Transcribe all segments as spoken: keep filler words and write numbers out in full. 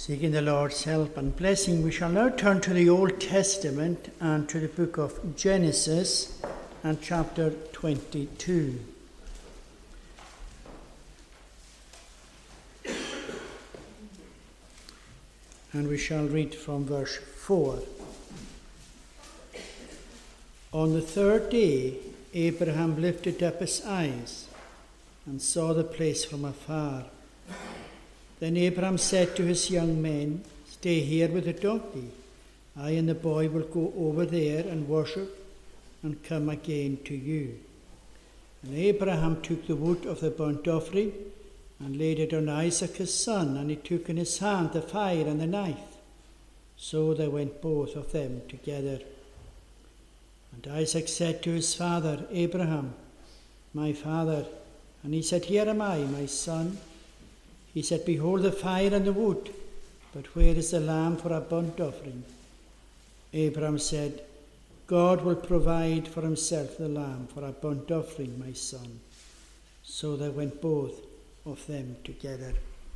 Seeking the Lord's help and blessing, we shall now turn to the Old Testament and to the book of Genesis and chapter twenty-two. And we shall read from verse four. On the third day, Abraham lifted up his eyes and saw the place from afar. Then Abraham said to his young men, "Stay here with the donkey. I and the boy will go over there and worship and come again to you." And Abraham took the wood of the burnt offering and laid it on Isaac his son, and he took in his hand the fire and the knife. So they went both of them together. And Isaac said to his father Abraham, "My father." And he said, "Here am I, my son." He said, "Behold the fire and the wood, but where is the lamb for a burnt offering?" Abraham said, "God will provide for himself the lamb for a burnt offering, my son." So they went both of them together.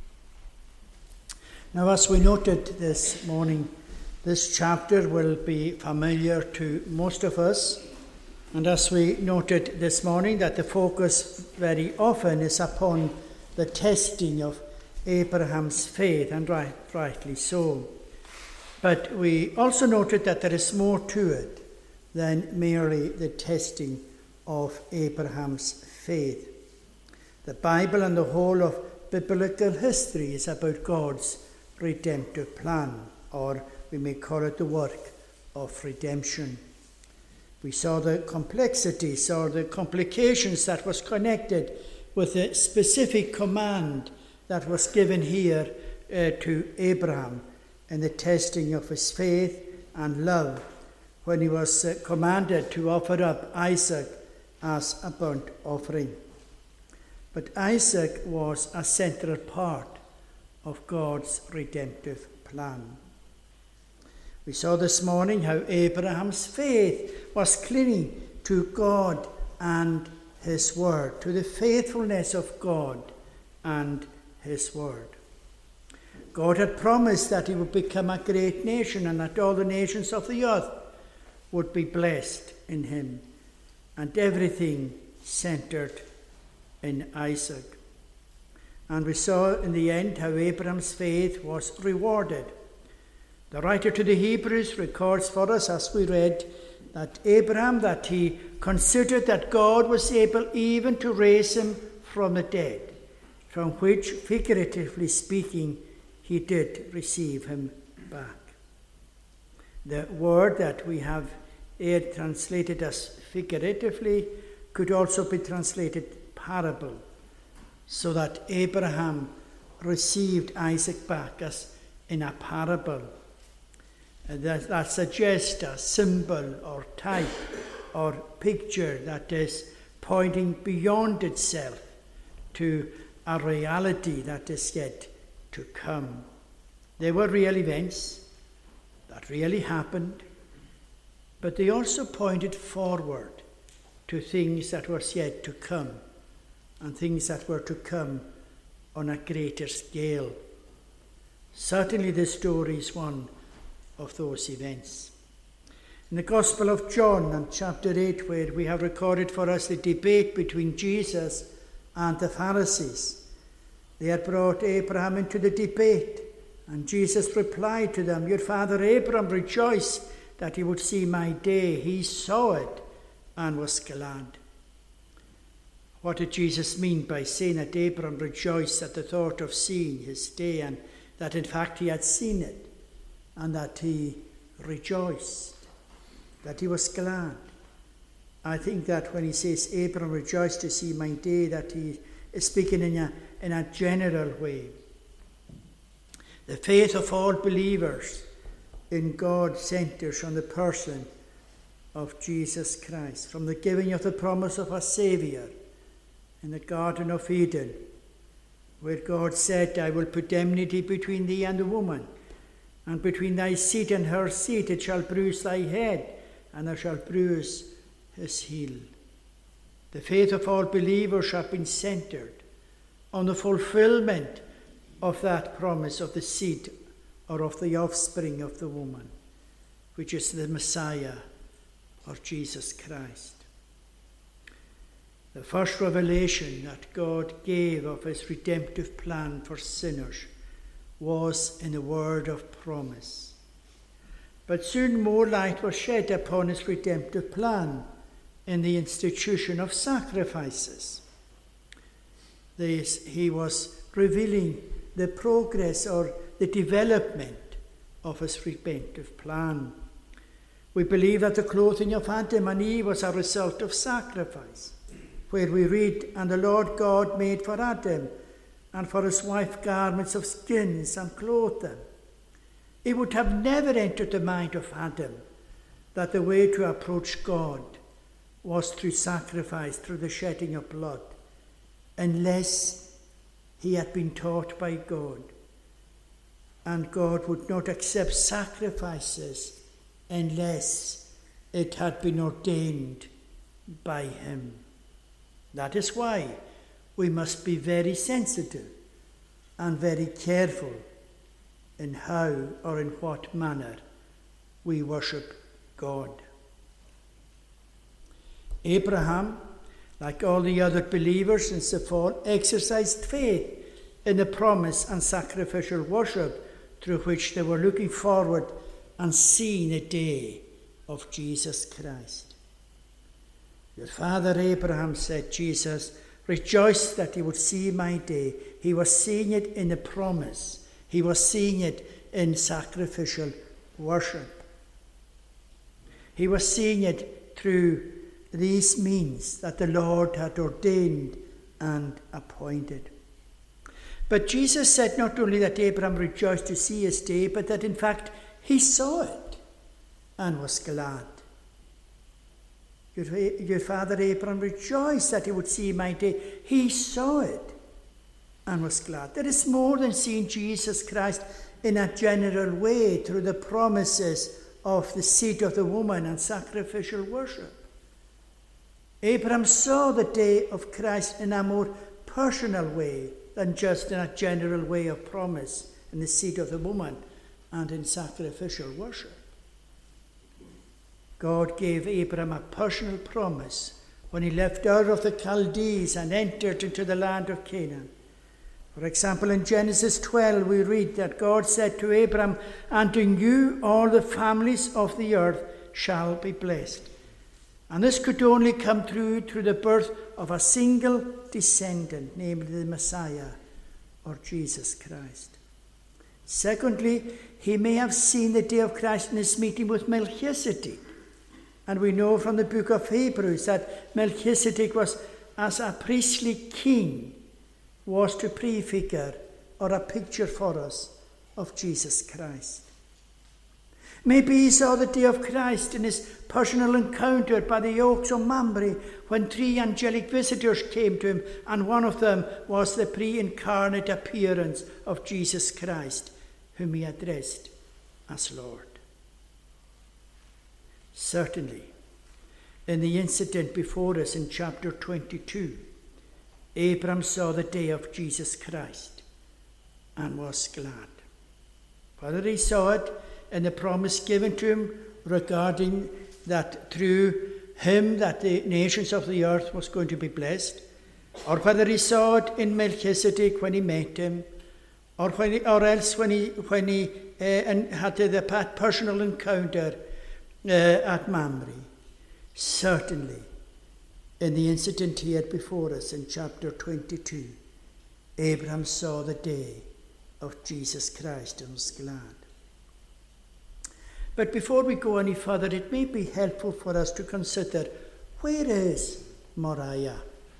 Now, as we noted this morning, this chapter will be familiar to most of us. And as we noted this morning, that the focus very often is upon the testing of Abraham's faith, and right, rightly so. But we also noted that there is more to it than merely the testing of Abraham's faith. The Bible and the whole of biblical history is about God's redemptive plan, or we may call it the work of redemption. We saw the complexities or the complications that was connected with the specific command that was given here uh, to Abraham in the testing of his faith and love when he was uh, commanded to offer up Isaac as a burnt offering. But Isaac was a central part of God's redemptive plan. We saw this morning how Abraham's faith was clinging to God and his word, to the faithfulness of God and his word. God had promised that he would become a great nation and that all the nations of the earth would be blessed in him, and everything centered in Isaac. And we saw in the end how Abraham's faith was rewarded. The writer to the Hebrews records for us, as we read, that Abraham, that he considered that God was able even to raise him from the dead, from which, figuratively speaking, he did receive him back. The word that we have here translated as figuratively could also be translated parable, so that Abraham received Isaac back as in a parable. That, that suggests a symbol or type or picture that is pointing beyond itself to a reality that is yet to come. They were real events that really happened, but they also pointed forward to things that were yet to come, and things that were to come on a greater scale. Certainly this story is one of those events. In the Gospel of John and chapter eight, where we have recorded for us the debate between Jesus and the Pharisees, they had brought Abraham into the debate, and Jesus replied to them, "Your father Abraham rejoiced that he would see my day. He saw it and was glad." What did Jesus mean by saying that Abraham rejoiced at the thought of seeing his day, and that in fact he had seen it, and that he rejoiced, that he was glad? I think that when he says Abraham rejoiced to see my day, that he is speaking in a, in a general way. The faith of all believers in God centers on the person of Jesus Christ. From the giving of the promise of a Saviour in the Garden of Eden, where God said, "I will put enmity between thee and the woman, and between thy seed and her seed. It shall bruise thy head, and thou shalt bruise his heel." The faith of all believers have been centered on the fulfillment of that promise of the seed or of the offspring of the woman, which is the Messiah, or Jesus Christ. The first revelation that God gave of his redemptive plan for sinners was in the word of promise. But soon more light was shed upon his redemptive plan in the institution of sacrifices. This, he was revealing the progress or the development of his redemptive plan. We believe that the clothing of Adam and Eve was a result of sacrifice, where we read, "And the Lord God made for Adam and for his wife garments of skins and clothed them." It would have never entered the mind of Adam that the way to approach God was through sacrifice, through the shedding of blood, unless he had been taught by God. And God would not accept sacrifices unless it had been ordained by him. That is why we must be very sensitive and very careful in how or in what manner we worship God. Abraham, like all the other believers since the fall, exercised faith in the promise and sacrificial worship through which they were looking forward and seeing the day of Jesus Christ. Your father Abraham, said Jesus, rejoiced that he would see my day. He was seeing it in the promise. He was seeing it in sacrificial worship. He was seeing it through these means that the Lord had ordained and appointed. But Jesus said not only that Abraham rejoiced to see his day, but that in fact he saw it and was glad. Your, your father Abraham rejoiced that he would see my day. He saw it and was glad. There is more than seeing Jesus Christ in a general way through the promises of the seed of the woman and sacrificial worship. Abraham saw the day of Christ in a more personal way than just in a general way of promise in the seed of the woman and in sacrificial worship. God gave Abraham a personal promise when he left Ur of the Chaldees and entered into the land of Canaan. For example, in Genesis twelve, we read that God said to Abraham, "And in you all the families of the earth shall be blessed." And this could only come through through the birth of a single descendant, namely the Messiah, or Jesus Christ. Secondly, he may have seen the day of Christ in his meeting with Melchizedek. And we know from the book of Hebrews that Melchizedek was, as a priestly king, was to prefigure or a picture for us of Jesus Christ. Maybe he saw the day of Christ in his personal encounter by the oaks of Mamre when three angelic visitors came to him, and one of them was the pre-incarnate appearance of Jesus Christ, whom he addressed as Lord. Certainly, in the incident before us in chapter twenty-two, Abraham saw the day of Jesus Christ and was glad. Whether he saw it in the promise given to him regarding that through him that the nations of the earth was going to be blessed, or whether he saw it in Melchizedek when he met him, or when he, or else when he when he uh, and had the personal encounter uh, at Mamre, certainly in the incident here before us in chapter twenty-two, Abraham saw the day of Jesus Christ and was glad. But before we go any further, it may be helpful for us to consider, where is Moriah?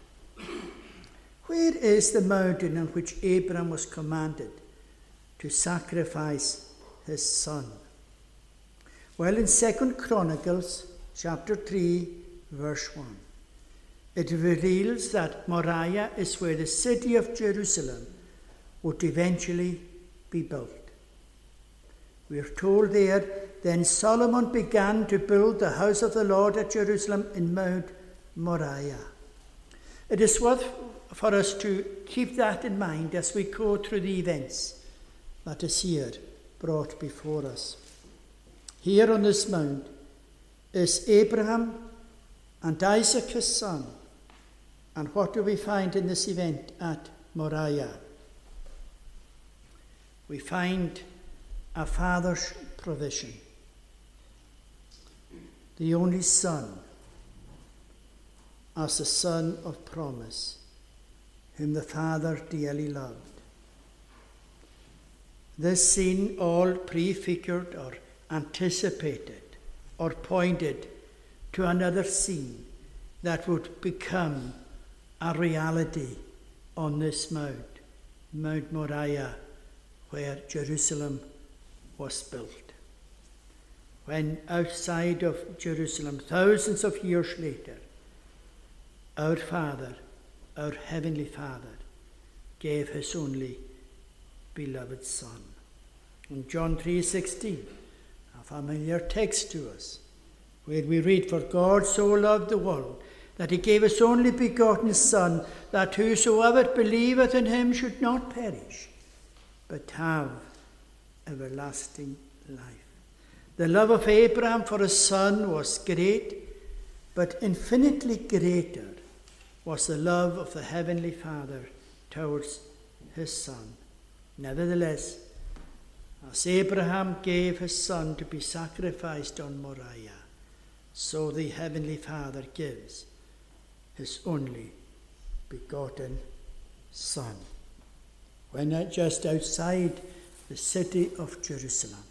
Where is the mountain on which Abraham was commanded to sacrifice his son? Well, in Second Chronicles chapter three, verse one, it reveals that Moriah is where the city of Jerusalem would eventually be built. We are told there, then Solomon began to build the house of the Lord at Jerusalem in Mount Moriah. It is worth for us to keep that in mind as we go through the events that is here brought before us. Here on this mount is Abraham and Isaac his son. And what do we find in this event at Moriah? We find a father's provision. The only son as the son of promise, whom the Father dearly loved. This scene all prefigured or anticipated or pointed to another scene that would become a reality on this mount, Mount Moriah, where Jerusalem was built. When outside of Jerusalem, thousands of years later, our Father, our Heavenly Father, gave his only beloved Son. In John three sixteen, a familiar text to us, where we read, "For God so loved the world, that he gave his only begotten Son, that whosoever believeth in him should not perish, but have everlasting life." The love of Abraham for his son was great, but infinitely greater was the love of the Heavenly Father towards his Son. Nevertheless, as Abraham gave his son to be sacrificed on Moriah, so the Heavenly Father gives his only begotten Son. When just outside the city of Jerusalem,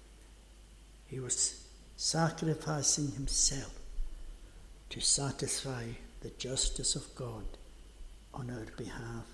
he was sacrificing himself to satisfy the justice of God on our behalf.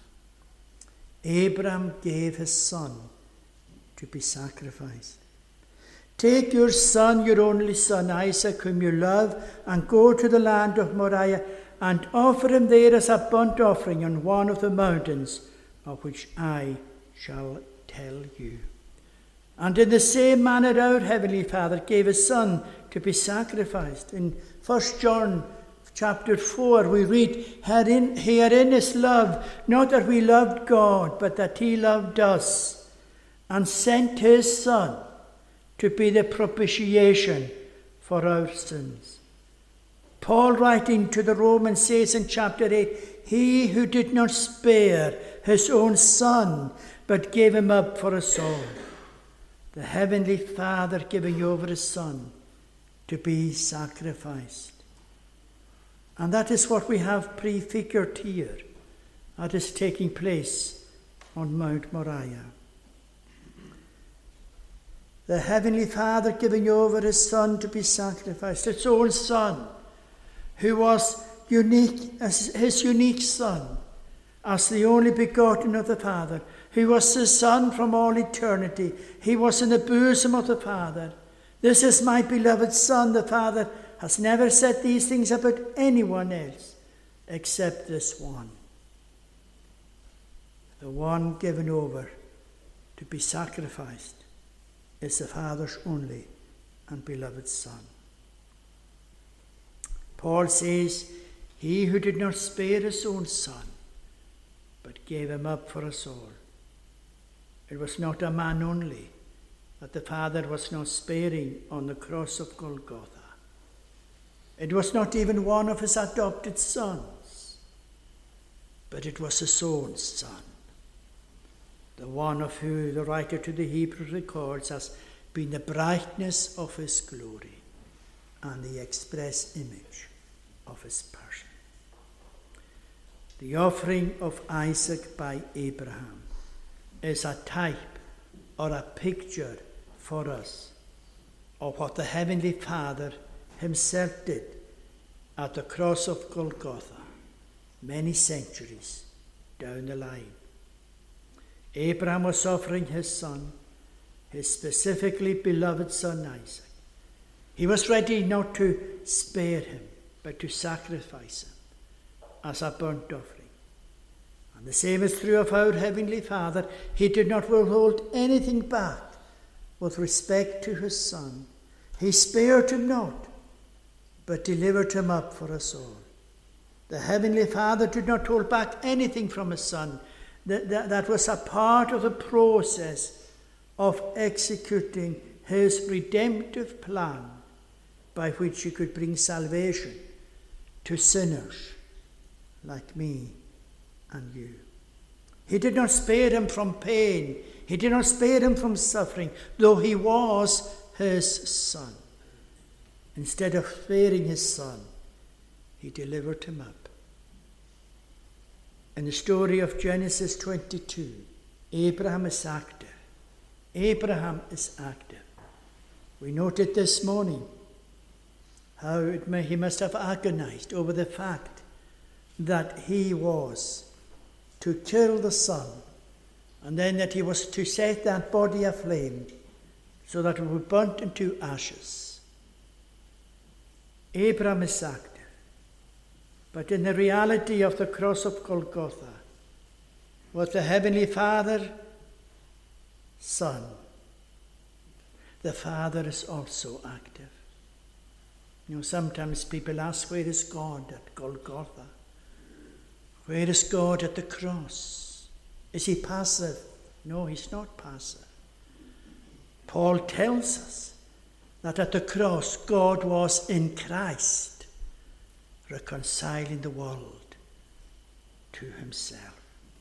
Abraham gave his son to be sacrificed. "Take your son, your only son, Isaac, whom you love, and go to the land of Moriah, and offer him there as a burnt offering on one of the mountains of which I shall tell you." And in the same manner our Heavenly Father gave his Son to be sacrificed. In First John chapter four we read, herein, herein is love, not that we loved God, but that he loved us, and sent his Son to be the propitiation for our sins. Paul, writing to the Romans, says in chapter eight, "He who did not spare his own Son, but gave him up for us all." The Heavenly Father giving over his Son to be sacrificed. And that is what we have prefigured here. That is taking place on Mount Moriah. The Heavenly Father giving over his Son to be sacrificed, his own Son, who was unique as his unique Son, as the only begotten of the Father, who was the Son from all eternity. He was in the bosom of the Father. "This is my beloved Son." The Father has never said these things about anyone else except this one. The one given over to be sacrificed is the Father's only and beloved Son. Paul says, "He who did not spare his own Son, but gave him up for us all." It was not a man only that the Father was not sparing on the cross of Golgotha. It was not even one of his adopted sons, but it was his own Son, the one of whom the writer to the Hebrews records as being the brightness of his glory and the express image of his person. The offering of Isaac by Abraham is a type or a picture for us of what the Heavenly Father himself did at the cross of Golgotha many centuries down the line. Abraham was offering his son, his specifically beloved son Isaac. He was ready not to spare him, but to sacrifice him as a burnt offering. And the same is true of our Heavenly Father. He did not withhold anything back with respect to his Son. He spared him not, but delivered him up for us all. The Heavenly Father did not hold back anything from his Son. That, that, that was a part of the process of executing his redemptive plan by which he could bring salvation to sinners like me and you. He did not spare him from pain. He did not spare him from suffering, though he was his son. Instead of sparing his son, he delivered him up. In the story of Genesis twenty-two, Abraham is active. Abraham is active. We noted this morning how it may, he must have agonized over the fact that he was to kill the son, and then that he was to set that body aflame so that it would burn into ashes. Abraham is active. But in the reality of the cross of Golgotha, was the Heavenly Father, Son. The Father is also active. You know, sometimes people ask, where is God at Golgotha? Where is God at the cross? Is he passive? No, he's not passive. Paul tells us that at the cross, God was in Christ, reconciling the world to himself.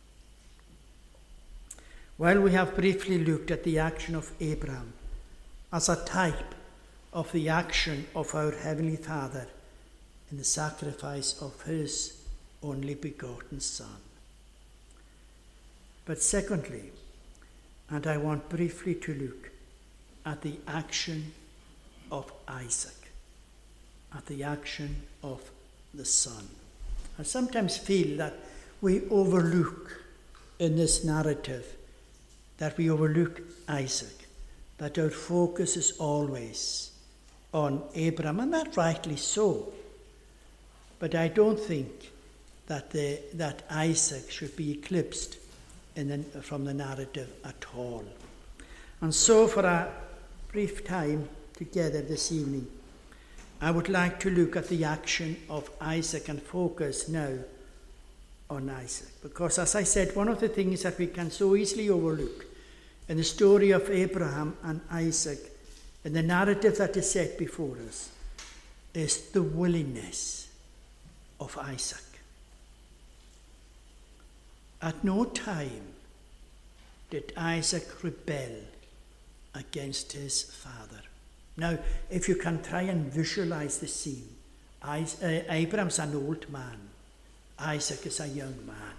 Well, we have briefly looked at the action of Abraham as a type of the action of our Heavenly Father in the sacrifice of his only begotten Son. But secondly, and I want briefly to look at the action of Isaac, at the action of the Son. I sometimes feel that we overlook in this narrative, that we overlook Isaac, that our focus is always on Abraham, and that rightly so. But I don't think that the, that Isaac should be eclipsed in the, from the narrative at all. And so for a brief time together this evening, I would like to look at the action of Isaac and focus now on Isaac. Because as I said, one of the things that we can so easily overlook in the story of Abraham and Isaac, in the narrative that is set before us, is the willingness of Isaac. At no time did Isaac rebel against his father. Now, if you can try and visualize the scene, Abraham's an old man, Isaac is a young man.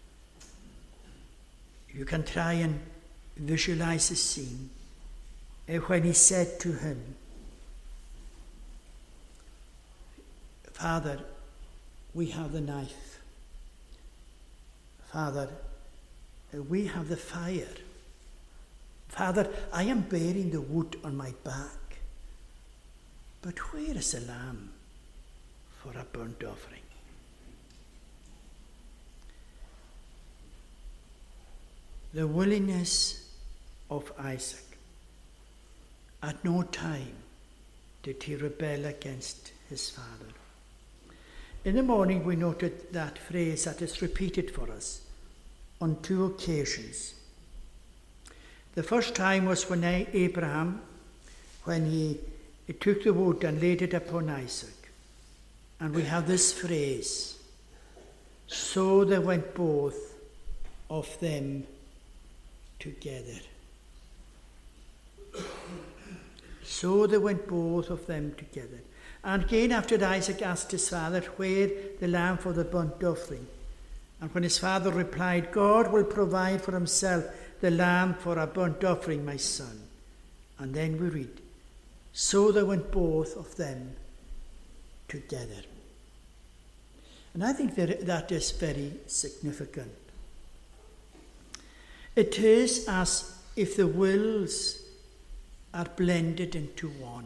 You can try and visualize the scene when he said to him, Father, we have the knife. Father, we have the fire. Father, I am bearing the wood on my back. But where is the lamb for a burnt offering? The willingness of Isaac. At no time did he rebel against his father. In the morning we noted that phrase that is repeated for us on two occasions. The first time was when Abraham, when he, he took the wood and laid it upon Isaac. And we have this phrase, so they went both of them together. So they went both of them together. And again, after Isaac asked his father, where the lamb for the burnt offering? And when his father replied, God will provide for himself the lamb for a burnt offering, my son. And then we read, so they went both of them together. And I think that that is very significant. It is as if the wills are blended into one,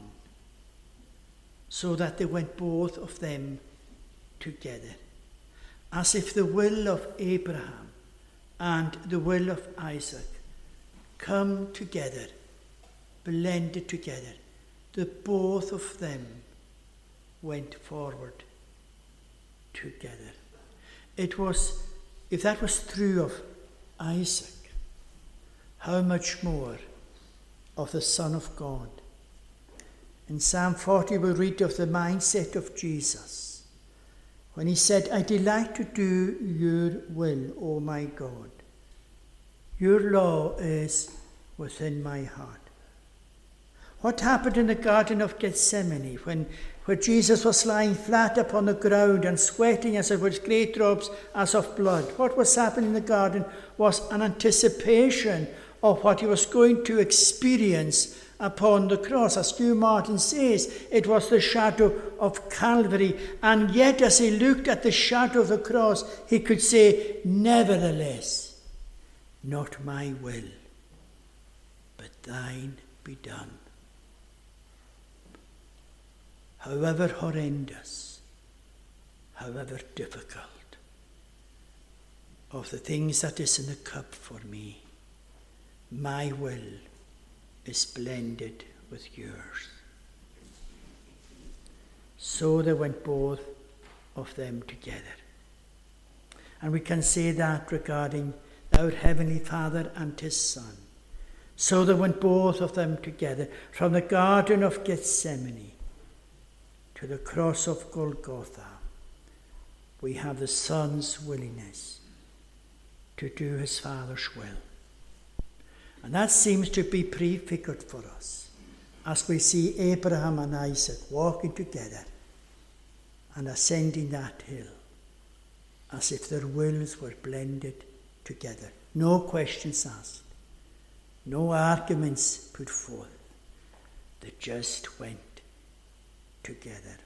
so that they went both of them together. As if the will of Abraham and the will of Isaac come together, blended together. The both of them went forward together. It was, if that was true of Isaac, how much more of the Son of God. In Psalm forty we read of the mindset of Jesus when he said, I delight to do your will, O my God. Your law is within my heart. What happened in the Garden of Gethsemane when, when Jesus was lying flat upon the ground and sweating as it was great drops as of blood? What was happening in the garden was an anticipation of what he was going to experience upon the cross. As Hugh Martin says, it was the shadow of Calvary. And yet as he looked at the shadow of the cross, he could say, nevertheless, not my will, but thine be done. However horrendous, however difficult, of the things that is in the cup for me, my will is blended with yours. So they went both of them together. And we can say that regarding our Heavenly Father and His Son. So they went both of them together from the Garden of Gethsemane to the cross of Golgotha. We have the Son's willingness to do His Father's will. And that seems to be prefigured for us as we see Abraham and Isaac walking together and ascending that hill as if their wills were blended together. No questions asked, no arguments put forth. They just went together.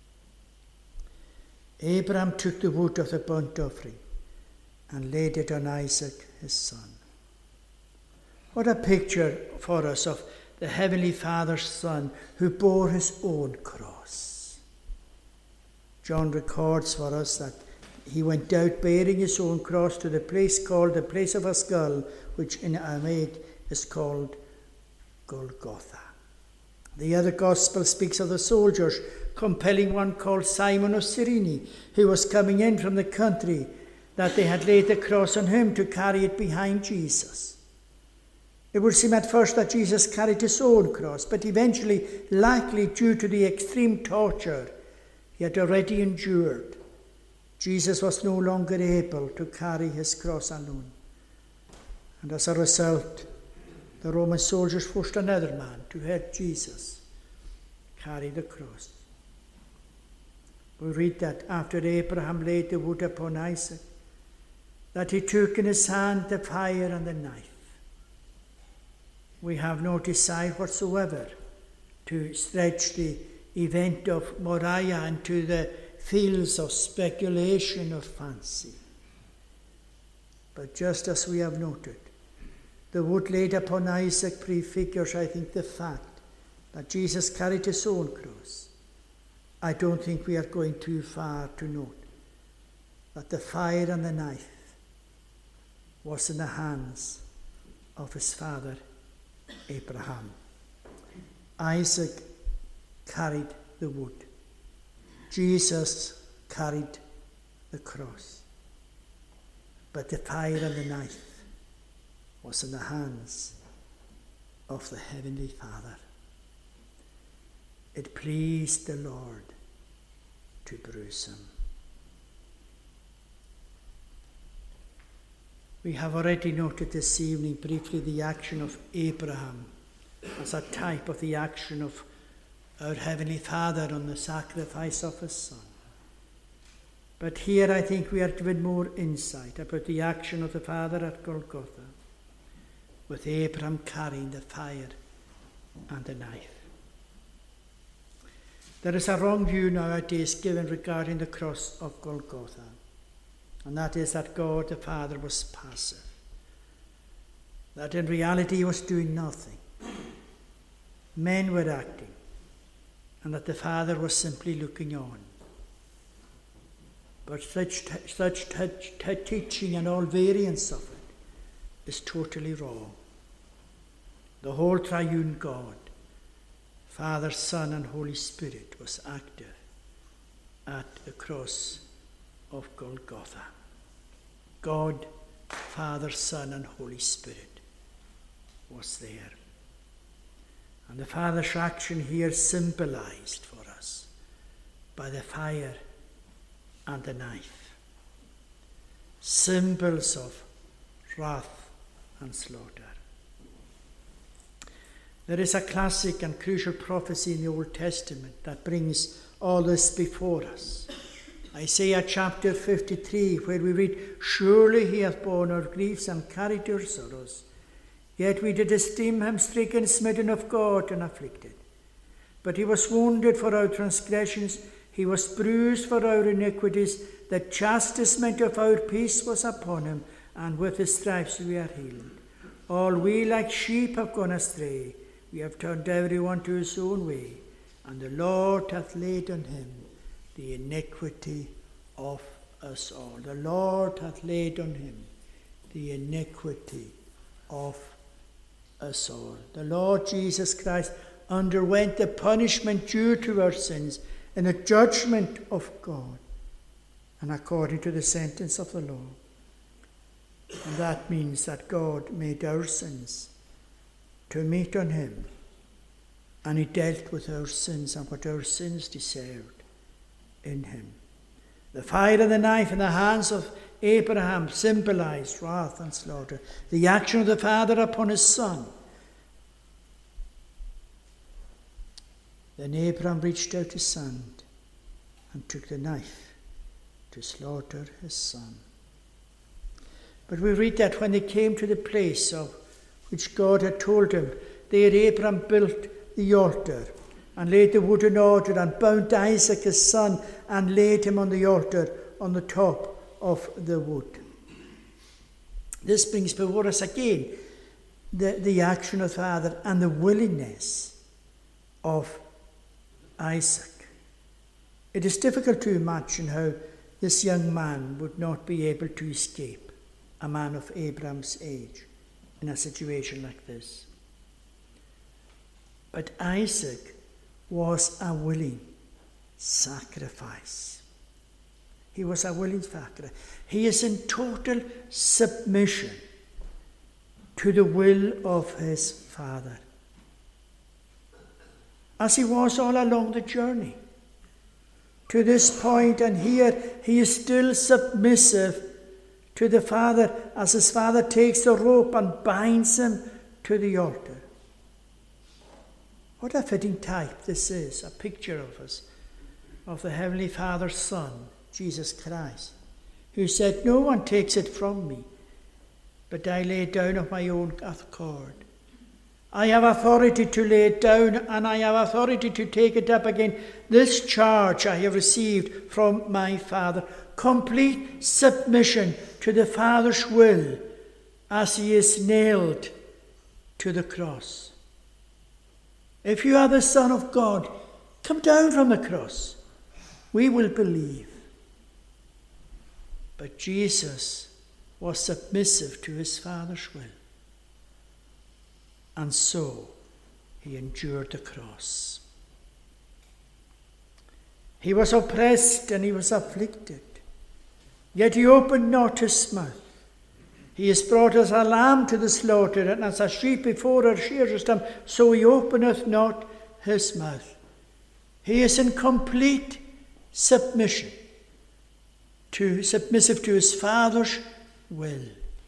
Abraham took the wood of the burnt offering and laid it on Isaac, his son. What a picture for us of the Heavenly Father's Son who bore his own cross. John records for us that he went out bearing his own cross to the place called the place of a skull, which in Aramaic is called Golgotha. The other gospel speaks of the soldiers compelling one called Simon of Cyrene, who was coming in from the country, that they had laid the cross on him to carry it behind Jesus. It would seem at first that Jesus carried his own cross, but eventually, likely due to the extreme torture he had already endured, Jesus was no longer able to carry his cross alone. And as a result, the Roman soldiers forced another man to help Jesus carry the cross. We read that after Abraham laid the wood upon Isaac, that he took in his hand the fire and the knife. We have no desire whatsoever to stretch the event of Moriah into the fields of speculation or fancy. But just as we have noted, the wood laid upon Isaac prefigures, I think, the fact that Jesus carried his own cross. I don't think we are going too far to note that the fire and the knife was in the hands of his father Abraham. Isaac carried the wood. Jesus carried the cross. But the fire and the knife was in the hands of the Heavenly Father. It pleased the Lord to bruise him. We have already noted this evening briefly the action of Abraham as a type of the action of our Heavenly Father on the sacrifice of his Son. But here I think we are given more insight about the action of the Father at Golgotha, with Abraham carrying the fire and the knife. There is a wrong view nowadays given regarding the cross of Golgotha, and that is that God the Father was passive, that in reality he was doing nothing. Men were acting, and that the Father was simply looking on. But such, such t- t- teaching and all variants of it is totally wrong. The whole triune God, Father, Son, and Holy Spirit, was active at the cross of Golgotha. God, Father, Son, and Holy Spirit was there. And the Father's action here symbolized for us by the fire and the knife. Symbols of wrath and slaughter. There is a classic and crucial prophecy in the Old Testament that brings all this before us. Isaiah chapter fifty-three, where we read, "Surely he hath borne our griefs and carried our sorrows. Yet we did esteem him stricken, smitten of God, and afflicted. But he was wounded for our transgressions, he was bruised for our iniquities. The chastisement of our peace was upon him, and with his stripes we are healed. All we like sheep have gone astray. We have turned every one to his own way, and the Lord hath laid on him the iniquity of us all." The Lord hath laid on him the iniquity of us all. The Lord Jesus Christ underwent the punishment due to our sins in the judgment of God and according to the sentence of the law. And that means that God made our sins to meet on him, and he dealt with our sins and what our sins deserved in him. The fire and the knife in the hands of Abraham symbolized wrath and slaughter, the action of the Father upon his Son. Then Abraham reached out his hand and took the knife to slaughter his son. But we read that when they came to the place of which God had told him, there Abraham built the altar and laid the wooden altar and bound Isaac his son and laid him on the altar on the top of the wood. This brings before us again the, the action of the Father and the willingness of Isaac. It is difficult to imagine how this young man would not be able to escape, a man of Abraham's age, in a situation like this. But Isaac was a willing sacrifice. He was a willing sacrifice. He is in total submission to the will of his Father, as he was all along the journey. To this point, and here he is still submissive to the Father as his Father takes the rope and binds him to the altar. What a fitting type this is, a picture of us, of the Heavenly Father's Son, Jesus Christ, who said, "No one takes it from me, but I lay it down of my own accord. I have authority to lay it down, and I have authority to take it up again. This charge I have received from my Father." Complete submission to the Father's will as he is nailed to the cross. If you are the Son of God, come down from the cross. We will believe. But Jesus was submissive to his Father's will. And so he endured the cross. He was oppressed and he was afflicted, yet he opened not his mouth. He is brought as a lamb to the slaughter, and as a sheep before her shearers dumb, so he openeth not his mouth. He is in complete submission, to submissive to his Father's will.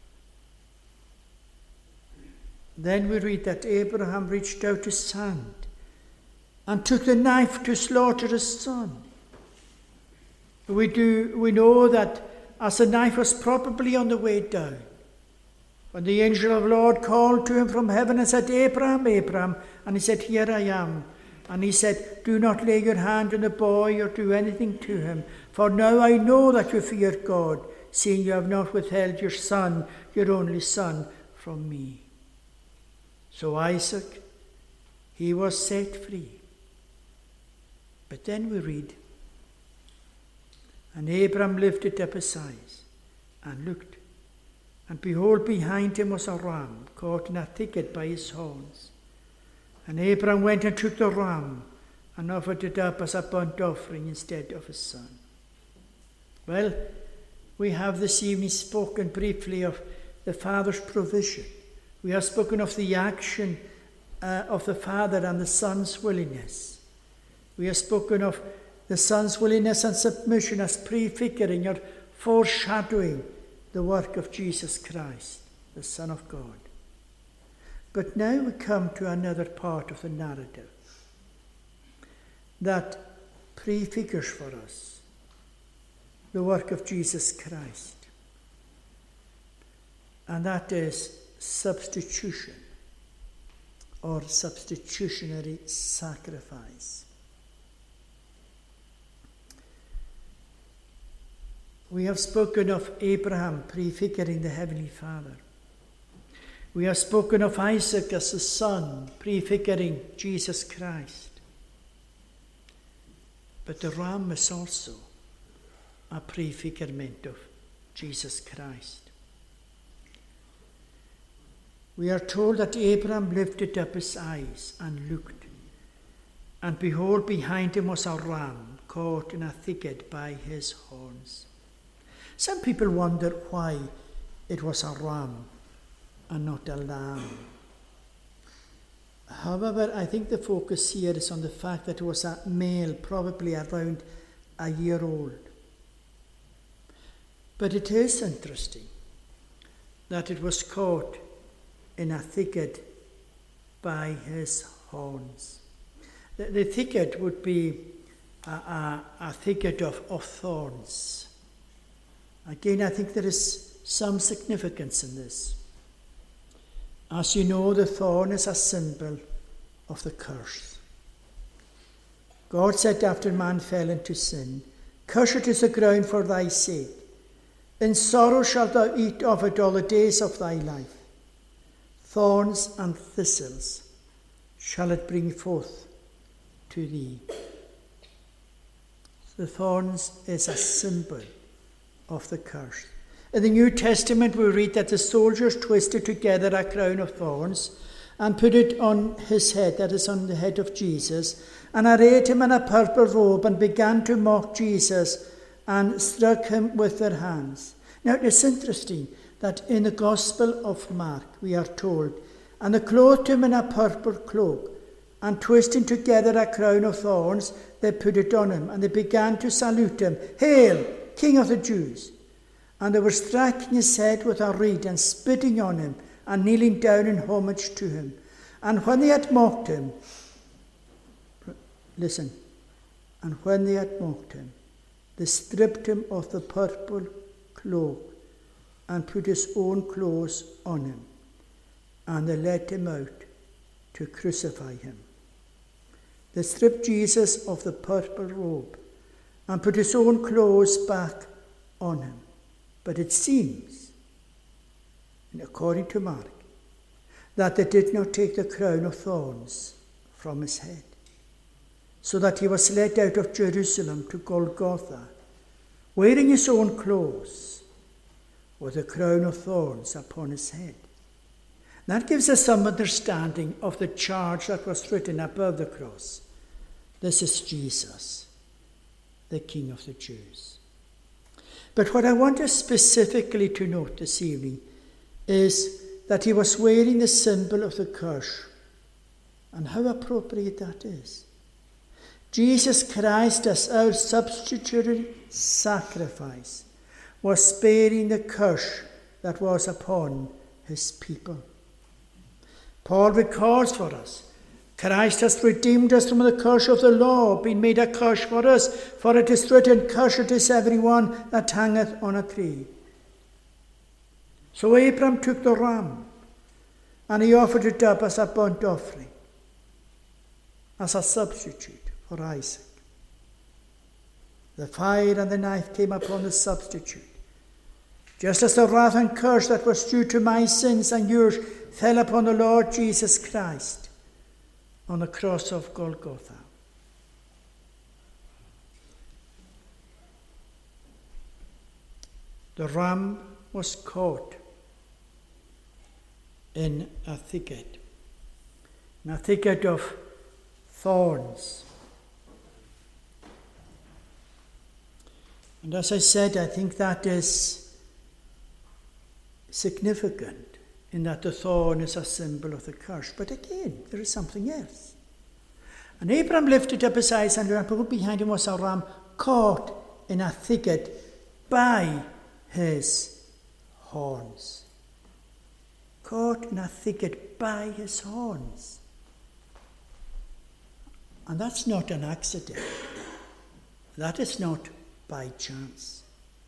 Then we read that Abraham reached out his hand and took the knife to slaughter his son. We do we know that as the knife was probably on the way down, when the angel of the Lord called to him from heaven and said, "Abraham, Abraham," and he said, "Here I am." And he said, "Do not lay your hand on the boy or do anything to him, for now I know that you fear God, seeing you have not withheld your son, your only son, from me." So Isaac, he was set free. But then we read, "And Abram lifted up his eyes and looked, and behold, behind him was a ram caught in a thicket by his horns. And Abram went and took the ram and offered it up as a burnt offering instead of his son." Well, we have this evening spoken briefly of the Father's provision. We have spoken of the action uh, of the Father and the Son's willingness. We have spoken of the Son's willingness and submission as prefiguring or foreshadowing the work of Jesus Christ, the Son of God. But now we come to another part of the narrative that prefigures for us the work of Jesus Christ. And that is substitution or substitutionary sacrifice. We have spoken of Abraham prefiguring the Heavenly Father. We have spoken of Isaac as the son, prefiguring Jesus Christ. But the ram is also a prefigurement of Jesus Christ. We are told that Abraham lifted up his eyes and looked, and behold, behind him was a ram caught in a thicket by his horns. Some people wonder why it was a ram and not a lamb. However, I think the focus here is on the fact that it was a male, probably around a year old. But it is interesting that it was caught in a thicket by his horns. The, the thicket would be a, a, a thicket of, of thorns. Again, I think there is some significance in this. As you know, the thorn is a symbol of the curse. God said after man fell into sin, "Cursed is the ground for thy sake. In sorrow shalt thou eat of it all the days of thy life. Thorns and thistles shall it bring forth to thee." The thorns is a symbol of the curse. In the New Testament we read that the soldiers twisted together a crown of thorns and put it on his head, that is on the head of Jesus, and arrayed him in a purple robe and began to mock Jesus and struck him with their hands. Now it is interesting that in the Gospel of Mark we are told, "And they clothed him in a purple cloak, and twisting together a crown of thorns, they put it on him, and they began to salute him, 'Hail, King of the Jews!' And they were striking his head with a reed and spitting on him and kneeling down in homage to him. And when they had mocked him, listen, and when they had mocked him, they stripped him of the purple cloak and put his own clothes on him, and they led him out to crucify him." They stripped Jesus of the purple robe and put his own clothes back on him. But it seems, according to Mark, that they did not take the crown of thorns from his head, so that he was led out of Jerusalem to Golgotha, wearing his own clothes, with a crown of thorns upon his head. That gives us some understanding of the charge that was written above the cross. "This is Jesus, the King of the Jews." But what I want us specifically to note this evening is that he was wearing the symbol of the curse, and how appropriate that is. Jesus Christ, as our substitutionary sacrifice, was bearing the curse that was upon his people. Paul records for us, "Christ has redeemed us from the curse of the law, being made a curse for us, for it is written, 'Cursed is every one that hangeth on a tree.'" So Abraham took the ram, and he offered it up as a burnt offering, as a substitute for Isaac. The fire and the knife came upon the substitute, just as the wrath and curse that was due to my sins and yours fell upon the Lord Jesus Christ on the cross of Golgotha. The ram was caught in a thicket, in a thicket of thorns. And as I said, I think that is significant in that the thorn is a symbol of the curse. But again, there is something else. And Abram lifted up his eyes, and behold, behind him was a ram caught in a thicket by his horns. Caught in a thicket by his horns. And that's not an accident. That is not by chance.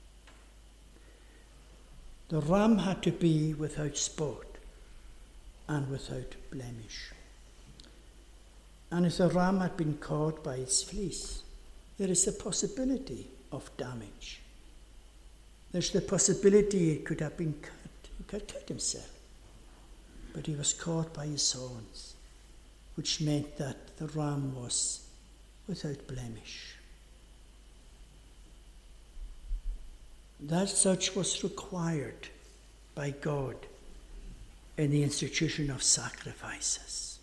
The ram had to be without spot and without blemish. And if the ram had been caught by its fleece, there is the possibility of damage. There's the possibility it could have been cut. He could cut himself. But he was caught by his horns, which meant that the ram was without blemish. That such was required by God in the institution of sacrifices.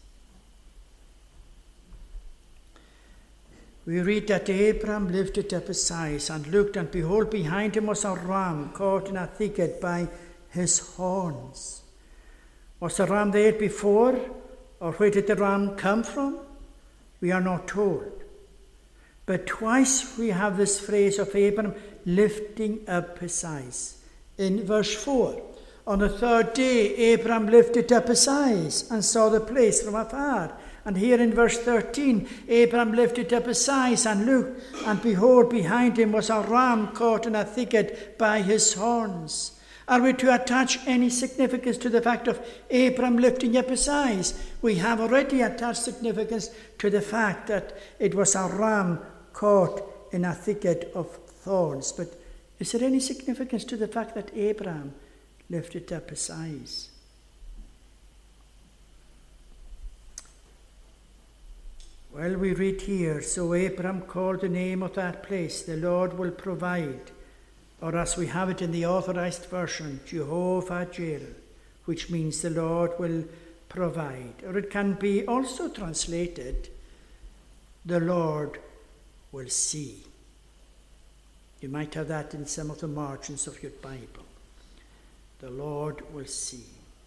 We read that Abram lifted up his eyes and looked, and behold, behind him was a ram caught in a thicket by his horns. Was the ram there before, or where did the ram come from? We are not told. But twice we have this phrase of Abram lifting up his eyes. In verse four, on the third day, Abram lifted up his eyes and saw the place from afar. And here in verse thirteen, Abram lifted up his eyes and looked, and behold, behind him was a ram caught in a thicket by his horns. Are we to attach any significance to the fact of Abram lifting up his eyes? We have already attached significance to the fact that it was a ram caught in a thicket of thorns. But is there any significance to the fact that Abram lifted up his eyes? Well, we read here, so Abram called the name of that place, the Lord will provide. Or as we have it in the authorized version, Jehovah-Jireh, which means the Lord will provide. Or it can be also translated, the Lord will see. You might have that in some of the margins of your Bible. The Lord will see.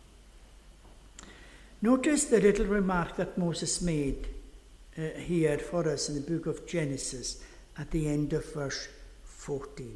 Notice the little remark that Moses made uh, here for us in the book of Genesis at the end of verse fourteen.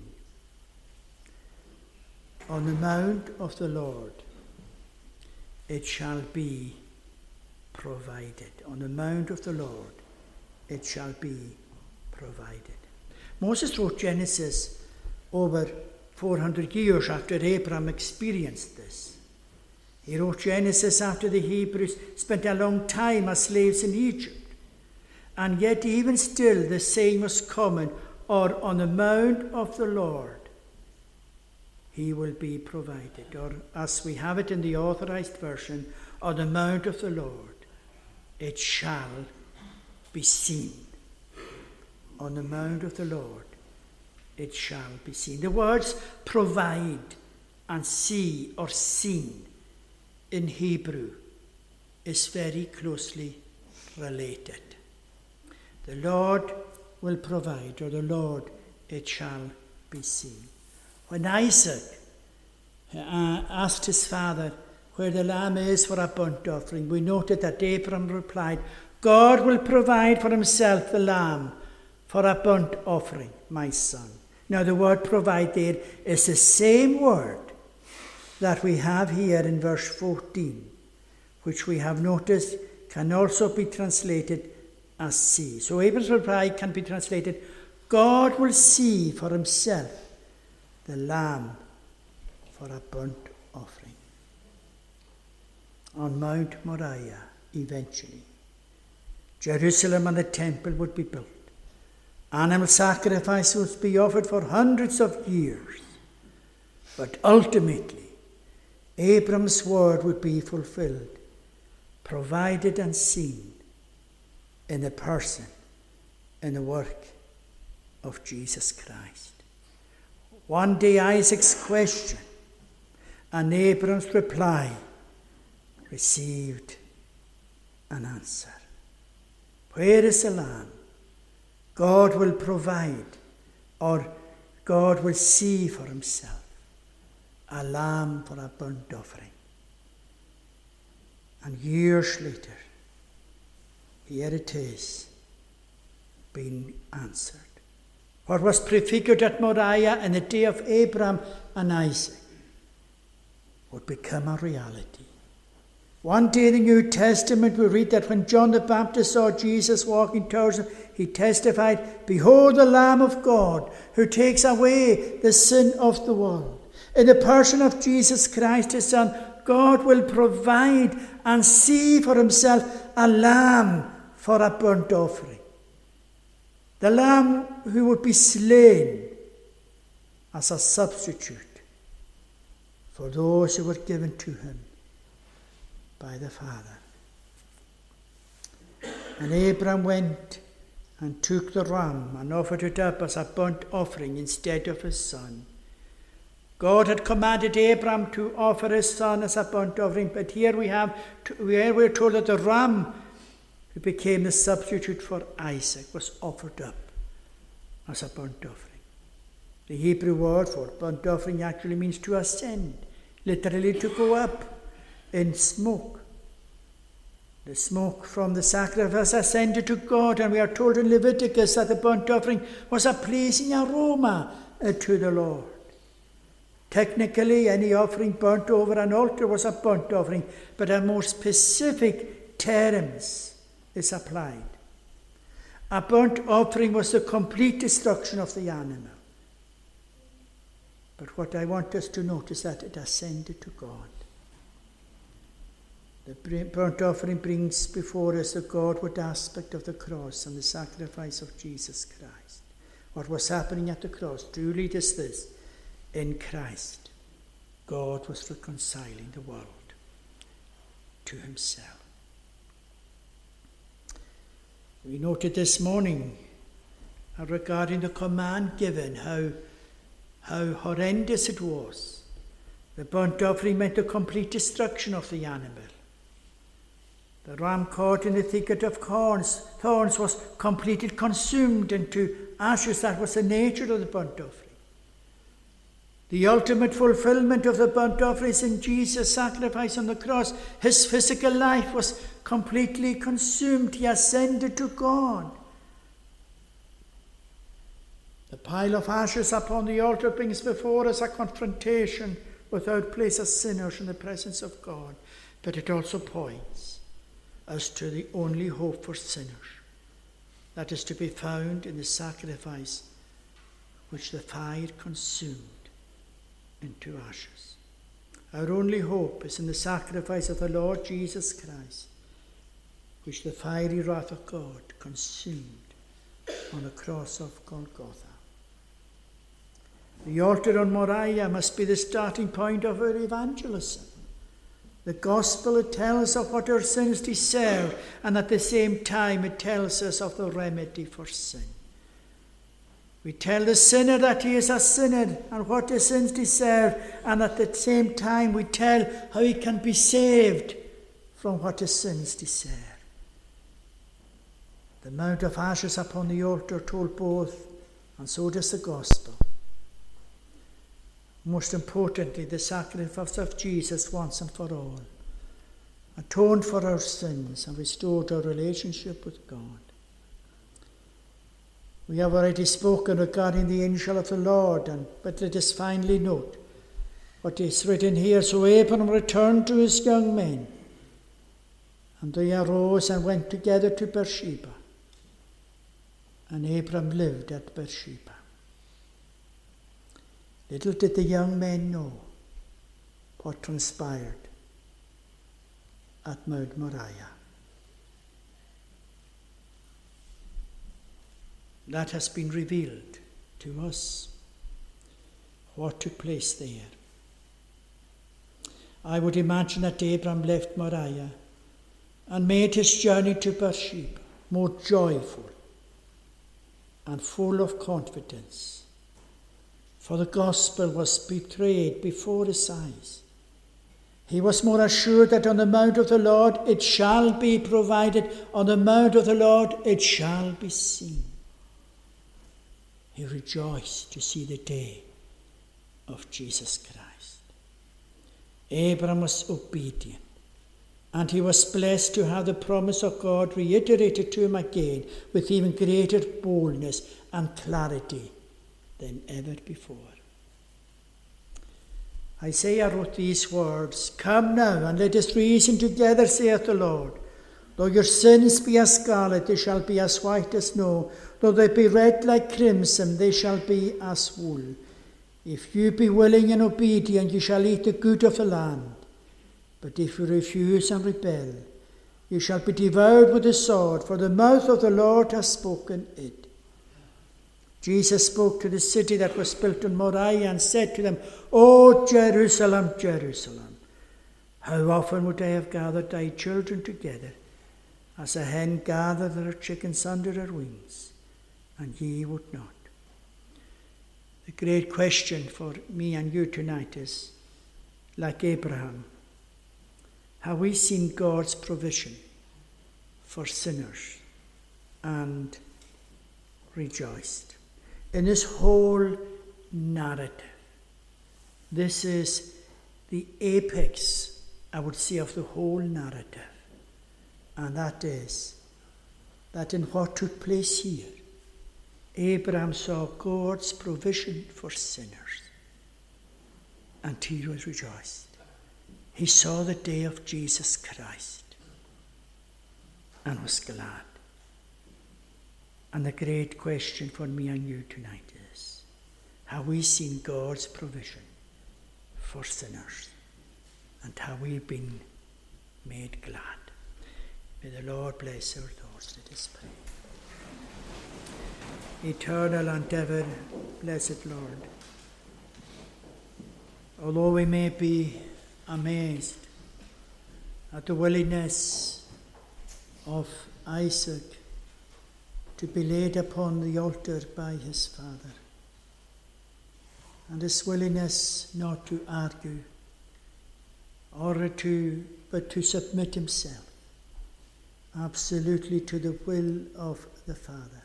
On the mount of the Lord it shall be provided. On the mount of the Lord it shall be provided. Moses wrote Genesis over four hundred years after Abram experienced this. He wrote Genesis after the Hebrews spent a long time as slaves in Egypt. And yet even still the saying was common, or on the mount of the Lord he will be provided. Or as we have it in the authorized version, on the mount of the Lord it shall be seen. On the mount of the Lord it shall be seen. The words provide and see or seen in Hebrew is very closely related. The Lord will provide, or the Lord it shall be seen. When Isaac uh, asked his father where the lamb is for a burnt offering, we noted that Abram replied, God will provide for himself the lamb for a burnt offering, my son. Now the word provide there is the same word that we have here in verse fourteen, which we have noticed can also be translated as see. So Abram's reply can be translated, God will see for himself the lamb for a burnt offering. On Mount Moriah, eventually, Jerusalem and the temple would be built. Animal sacrifice would be offered for hundreds of years. But ultimately, Abram's word would be fulfilled, provided and seen in the person, in the work of Jesus Christ. One day Isaac's question and Abram's reply received an answer. Where is the lamb? God will provide, or God will see for himself a lamb for a burnt offering. And years later, here it is, being answered. What was prefigured at Moriah in the day of Abraham and Isaac would become a reality. One day in the New Testament we read that when John the Baptist saw Jesus walking towards him, he testified, "Behold the Lamb of God who takes away the sin of the world." In the person of Jesus Christ, his Son, God will provide and see for himself a lamb for a burnt offering. The lamb who would be slain as a substitute for those who were given to him by the Father. And Abraham went and took the ram and offered it up as a burnt offering instead of his son. God had commanded Abraham to offer his son as a burnt offering, but here we have, here we're told that the ram who became the substitute for Isaac was offered up as a burnt offering. The Hebrew word for burnt offering actually means to ascend, literally to go up in smoke. The smoke from the sacrifice ascended to God, and we are told in Leviticus that the burnt offering was a pleasing aroma to the Lord. Technically, any offering burnt over an altar was a burnt offering, but a more specific terms is applied. A burnt offering was the complete destruction of the animal. But what I want us to notice is that it ascended to God. The burnt offering brings before us the Godward aspect of the cross and the sacrifice of Jesus Christ. What was happening at the cross truly is this: in Christ, God was reconciling the world to himself. We noted this morning regarding the command given, how, how horrendous it was. The burnt offering meant the complete destruction of the animal. The ram caught in the thicket of thorns, thorns was completely consumed into ashes. That was the nature of the burnt offering. The ultimate fulfillment of the burnt offering is in Jesus' sacrifice on the cross. His physical life was completely consumed. He ascended to God. The pile of ashes upon the altar brings before us a confrontation without place as sinners in the presence of God. But it also points as to the only hope for sinners, that is to be found in the sacrifice which the fire consumed into ashes. Our only hope is in the sacrifice of the Lord Jesus Christ, which the fiery wrath of God consumed on the cross of Golgotha. The altar on Moriah must be the starting point of our evangelism. The gospel, it tells us of what our sins deserve, and at the same time it tells us of the remedy for sin. We tell the sinner that he is a sinner and what his sins deserve, and at the same time we tell how he can be saved from what his sins deserve. The Mount of Ashes upon the altar told both, and so does the gospel. Most importantly, the sacrifice of Jesus once and for all atoned for our sins and restored our relationship with God. We have already spoken regarding the angel of the Lord, and but let us finally note what is written here. So Abram returned to his young men, and they arose and went together to Beersheba, and Abram lived at Beersheba. Little did the young men know what transpired at Mount Moriah. That has been revealed to us, what took place there. I would imagine that Abram left Moriah and made his journey to Beersheba more joyful and full of confidence, for the gospel was betrayed before his eyes. He was more assured that on the mount of the Lord it shall be provided, on the mount of the Lord it shall be seen. He rejoiced to see the day of Jesus Christ. Abram was obedient And he was blessed to have the promise of God reiterated to him again with even greater boldness and clarity than ever before. Isaiah wrote these words, "Come now, and let us reason together, saith the Lord. Though your sins be as scarlet, they shall be as white as snow. Though they be red like crimson, they shall be as wool. If you be willing and obedient, you shall eat the good of the land. But if you refuse and rebel, you shall be devoured with the sword, for the mouth of the Lord has spoken it." Jesus spoke to the city that was built on Moriah and said to them, "O Jerusalem, Jerusalem, how often would I have gathered thy children together, as a hen gathereth her chickens under her wings, and ye would not." The great question for me and you tonight is, like Abraham, have we seen God's provision for sinners and rejoiced? In this whole narrative, this is the apex, I would say, of the whole narrative. And that is that in what took place here, Abraham saw God's provision for sinners, and he was rejoiced. He saw the day of Jesus Christ and was glad. And the great question for me and you tonight is, have we seen God's provision for sinners, and have we been made glad? May the Lord bless our thoughts. Let us pray. Eternal and ever blessed Lord, although we may be amazed at the willingness of Isaac to be laid upon the altar by his father, and his willingness not to argue or to but to submit himself absolutely to the will of the Father.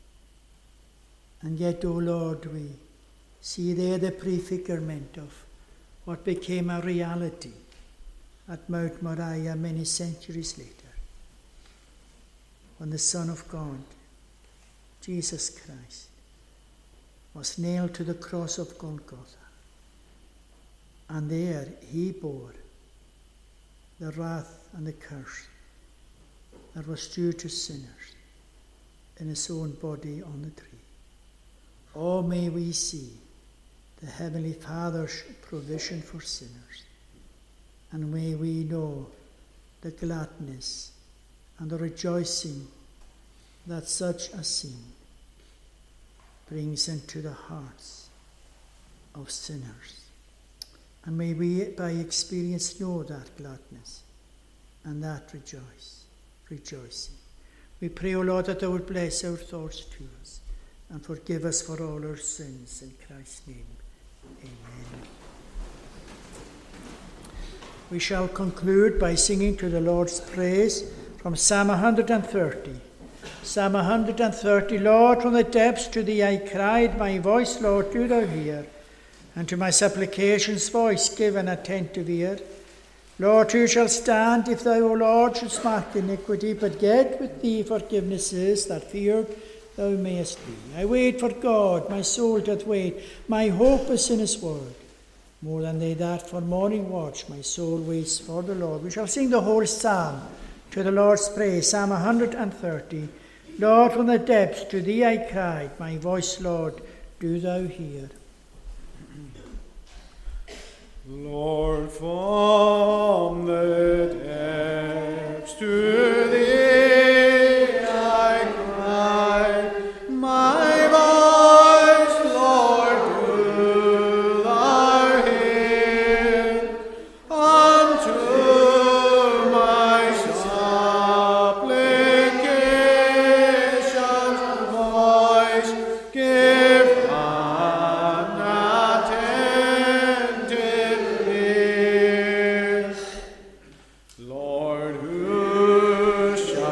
And yet, O Lord, we see there the prefigurement of what became a reality at Mount Moriah many centuries later, when the Son of God, Jesus Christ, was nailed to the cross of Golgotha. And there he bore the wrath and the curse that was due to sinners in his own body on the tree. Oh, may we see the Heavenly Father's provision for sinners, and may we know the gladness and the rejoicing that such a scene brings into the hearts of sinners. And may we by experience know that gladness and that rejoice, rejoicing. We pray, O Lord, that thou would bless our thoughts to us and forgive us for all our sins. In Christ's name, amen. We shall conclude by singing to the Lord's praise from Psalm one hundred thirty. Psalm one hundred thirty, Lord, from the depths to thee I cried, my voice, Lord, do thou hear, and to my supplications voice give an attentive ear. Lord, who shall stand if thou, O Lord, shouldst mark iniquity, but yet with thee forgiveness is, that feared thou mayest be. I wait for God, my soul doth wait, my hope is in his word. More than they that for morning watch, my soul waits for the Lord. We shall sing the whole psalm to the Lord's praise. Psalm one hundred thirty. Lord, from the depths to thee I cried, my voice, Lord, do thou hear. Lord, from the depths to thee I cried, my voice, Lord, do thou hear. Unto my supplications voice give an attentive ear. Lord, who shall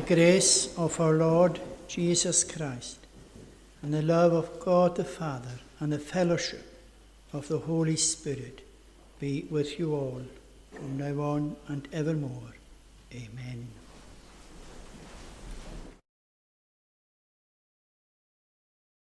grace of our Lord Jesus Christ, and the love of God the Father, and the fellowship of the Holy Spirit be with you all, from now on and evermore. Amen.